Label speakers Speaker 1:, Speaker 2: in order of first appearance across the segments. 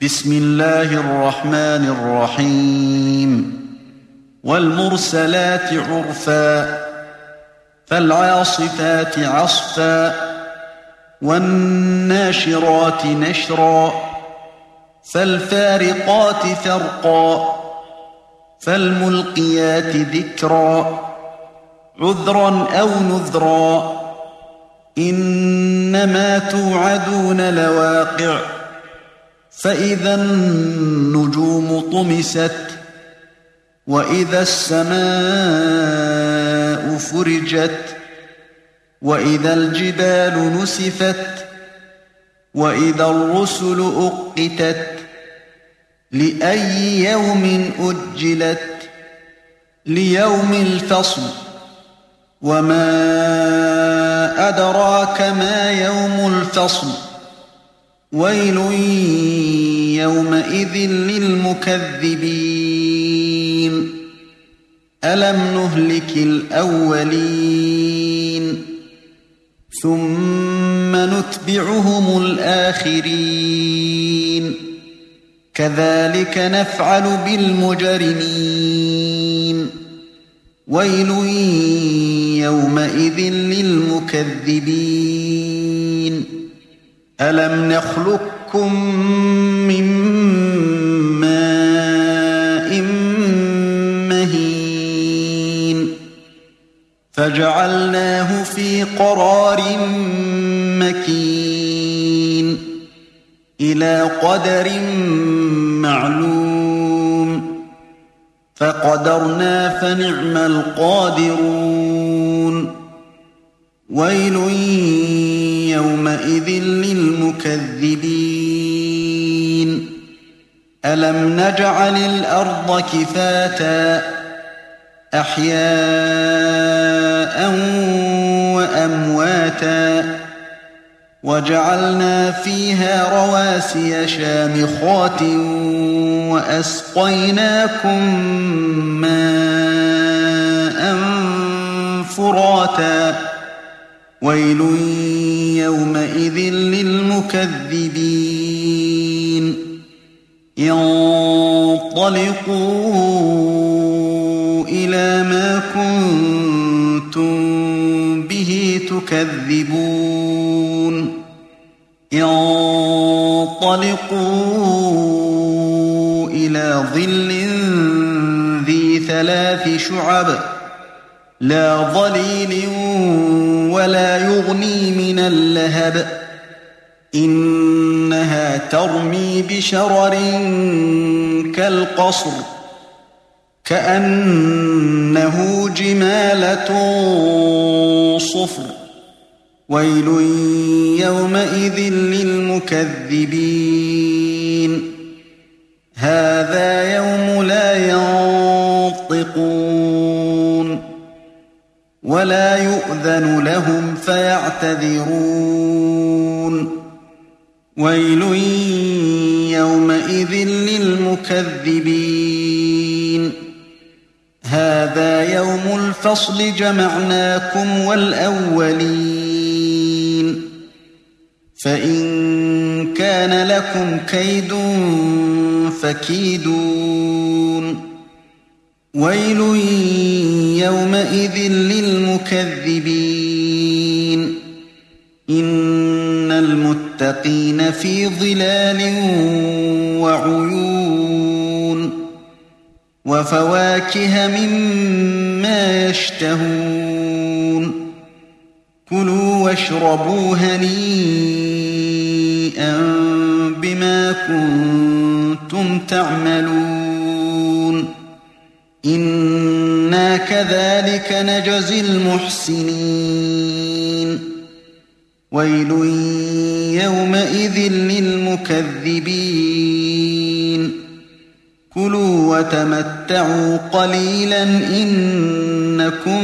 Speaker 1: بسم الله الرحمن الرحيم والمرسلات عرفا فالعاصفات عصفا والناشرات نشرا فالفارقات فرقا فالملقيات ذكرا عذرا أو نذرا إنما توعدون لواقع فإذا النجوم طمست وإذا السماء فرجت وإذا الجبال نسفت وإذا الرسل أقتت لأي يوم أجلت ليوم الفصل وما أدراك ما يوم الفصل ويل يومئذ للمكذبين ألم نهلك الأولين ثم نتبعهم الآخرين كذلك نفعل بالمجرمين ويل يومئذ للمكذبين ألم نخلقكم من ماء مهين فجعلناه في قرار مكين إلى قدر معلوم فقدرنا فنعم القادرون ويل يومئذ للمكذبين ألم نجعل الأرض كفاتا أحياء وأمواتا وجعلنا فيها رواسي شامخات وأسقيناكم ماء فراتا ويل يومئذ للمكذبين انطلقوا إلى ما كنتم به تكذبون انطلقوا إلى ظل ذي 3 شعب لا ظليل ولا يغني من اللهب إنها ترمي بشرر كالقصر كأنه جمالة صفر ويل يومئذ للمكذبين هذا يوم لا ينطقون ولا يؤذن لهم فيعتذرون ويل يومئذ للمكذبين هذا يوم الفصل جمعناكم والأولين فإن كان لكم كيد فكيدون ويل يومئذ للمكذبين إن المتقين في ظلال وعيون وفواكه مما يشتهون كلوا واشربوا هنيئا بما كنتم تعملون إنا كذلك نجزي المحسنين ويل يومئذ للمكذبين كلوا وتمتعوا قليلا إنكم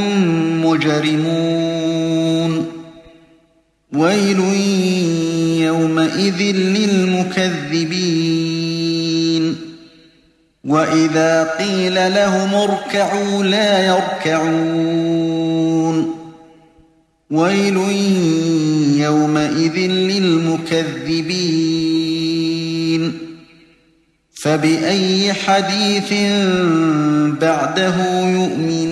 Speaker 1: مجرمون ويل يومئذ للمكذبين وإذا قيل لهم اركعوا لا يركعون ويل يومئذ للمكذبين فبأي حديث بعده يؤمنون